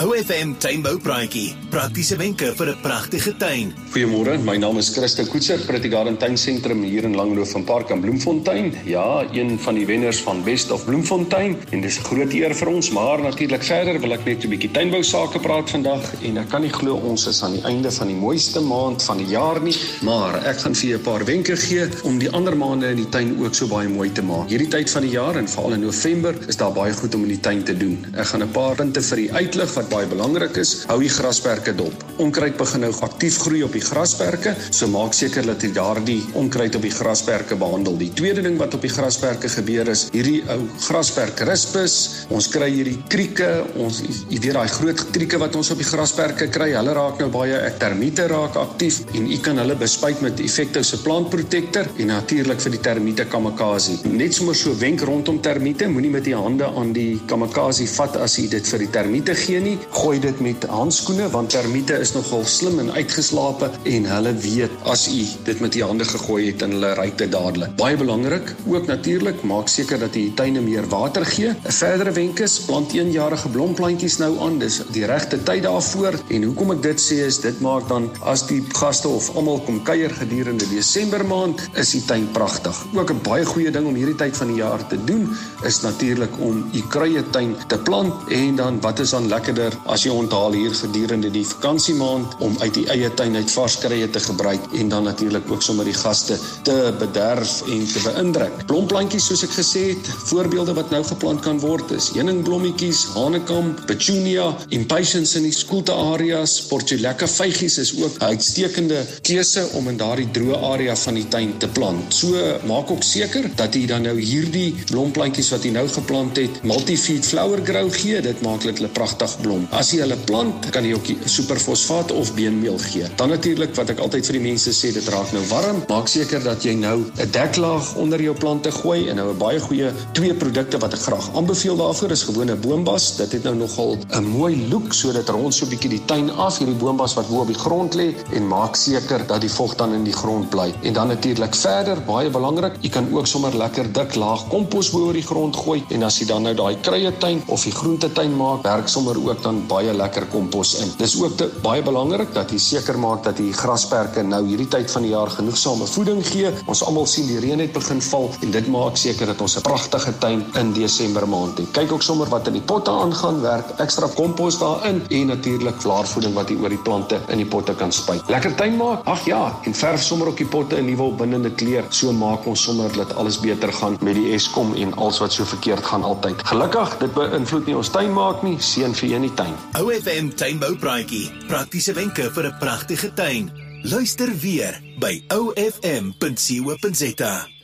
OFM tuinboupraatjie, praktiese wenke vir 'n pragtige tuin. Goeiemôre, my naam is Christo Koetser, Pretty Garden Tuinsentrum hier in Langroof en Park in Bloemfontein. Ja, een van die wenners van Best of Bloemfontein en dis 'n groot eer vir ons, maar natuurlik verder wil ek net 'n bietjie tuinbou sake praat vandag en ek kan nie glo ons is aan die einde van die mooiste maand van die jaar nie, maar ek gaan vir julle 'n paar wenke gee om die ander maande in die tuin ook so baie mooi te maak. Hierdie tyd van die jaar en veral in November is daar baie goed om in die tuin te doen. Ek gaan 'n paar punte vir die uitlig wat baie belangrik is. Hou die grasperke dop. Onkruid begin nou aktief groei op die grasperke, so maak seker dat jy daardie onkruid op die grasperke behandel. Die tweede ding wat op die grasperke gebeur is, hierdie ou grasperkrispus, ons kry hierdie krieke, jy weet daai groot krieke wat ons op die grasperke kry, hulle raak nou baie, termiete raak aktief en jy kan hulle bespuit met Effecto se plant protector en natuurlik vir die termiete kamikaze. Net sommer so wenk rondom termiete, moenie met die hande aan die kamikaze vat as jy dit vir die termiete gee nie. Gooi dit met handskoene want termiete is nogal slim en uitgeslape en hulle weet as jy dit met die hande gegooi het en hulle ruik dit dadelik. Baie belangrik, ook natuurlik, maak seker dat jy die tuine meer water gee. 'n verdere wenk is, plant eenjarige blomplantjies nou aan, dis die regte tyd daarvoor en hoekom ek dit sê is, dit maak dan as die gaste of almal kom kuier gedurende Desember maand, is die tuin pragtig. Ook 'n baie goeie ding om hierdie tyd van die jaar te doen, is natuurlik om die kruietuin te plant en dan wat is dan lekkerder as jy onthaal hier gedurende die vakansiemaand om uit die eie tuin uit vars kruie te gebruik en dan natuurlik ook sommer die gaste te bederf en te beïndruk. Blomplantjies soos ek gesê het, voorbeelde wat nou geplant kan word is heuningblommetjies, hanekam, petunia, impatiens in die skoelte areas, portulacca vygies is ook 'n uitstekende keuse om in daardie droë area van die tuin te plant. So maak ook seker dat jy dan nou hierdie blomplantjies wat jy nou geplant het, multi-feed flower grow gee, dit maak hulle pragtig blom. As jy hulle plant, kan jy ook superfosfaat of beenmeel gee. Dan natuurlik wat ek altyd vir die mense sê, dit raak nou warm, maak seker dat jy nou 'n deklaag onder jou plante gooi en nou 'n baie goeie twee produkte wat ek graag aanbeveel daarvoor is gewone boombas. Dit het nou nogal 'n mooi look, so dit rond so 'n bietjie die tuin af, hierdie boombas wat bo op die grond lê en maak seker dat die vog dan in die grond bly. En dan natuurlik verder, baie belangrik, jy kan ook sommer lekker dik laag kompos bo oor die grond gooi en as jy dan nou daai kruietuin of die groentetuin maak, werk sommer ook dan baie lekker kompos in. Dis ook baie belangrik dat jy seker maak dat die grasperke nou hierdie tyd van die jaar genoegsame voeding gee. Ons almal sien die reën het begin val en dit maak seker dat ons 'n pragtige tuin in Desember maand het. Kyk ook sommer wat in die potte aangaan, werk ekstra kompos daarin en natuurlik blaarvoeding wat jy oor die plante in die potte kan spuit. Lekker tuin maak? Ag ja, en verf sommer op die potte 'n nuwe opwindende kleur. So maak ons sommer dat alles beter gaan met die Eskom en alles wat so verkeerd gaan altyd. Gelukkig, dit beïnvloed nie ons tuin maak nie, seën vir jou in die tuin. OFM tuinboupraatjie, praktiese wenke vir 'n pragtige tuin. Luister weer by ofm.co.za.